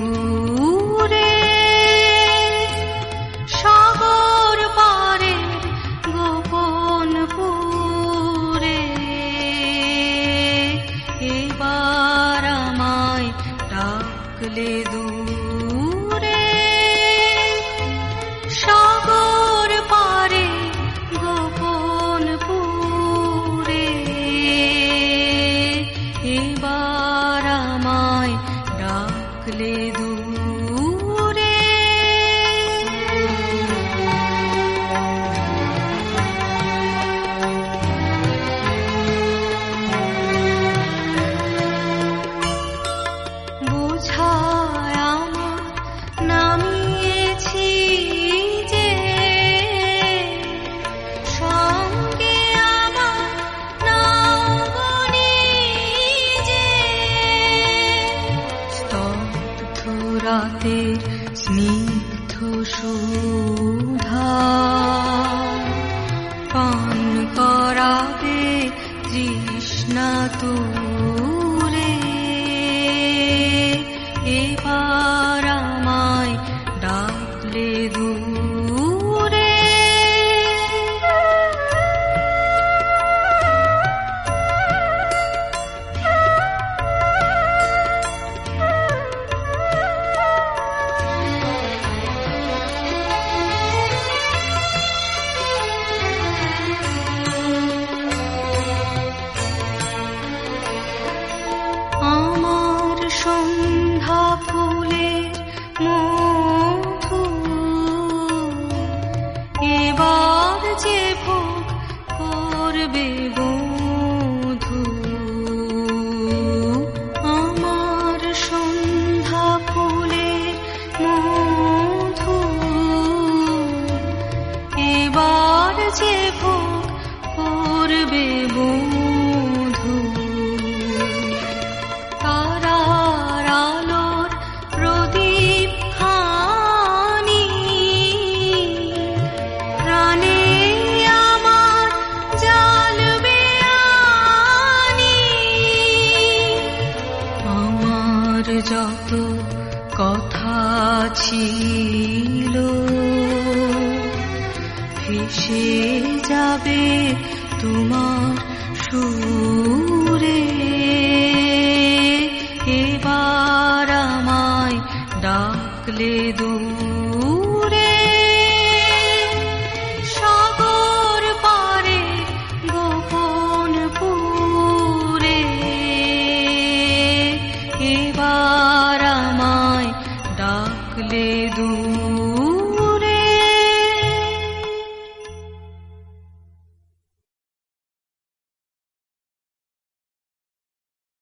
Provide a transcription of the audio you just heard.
দূরে সাগর পারে গোপন পুরে এবার আমায় ডাকলে দূরে সাগর পারে গোপন পুরে এবার আমায় ডাকলে দূরে বোঝায় আমার নামিয়েছি যে সঙ্গে আমার নাগনি যে স্তব্ধ রাতের স্নিগ্ধ সুধা পান করাবে তৃষ্ণা তুরে এবার আমায় ডাকলে দূরে আমার সন্ধ্যা ফুলের মধু এবার যে ভোগ করবে বধূ আমার সন্ধ্যা ফুলের মধু এবার যে ভোগ করবে বধূ তারার আলোর প্রদীপ খানি প্রাণে আমার জ্বালবে আনি আমার যত কথা ছিল ভেসে যাবে তোমার সুরে এবার আমায় ডাকলে দূরে সাগর পারে গোপন পুরে এবার আমায় ডাকলে দূরে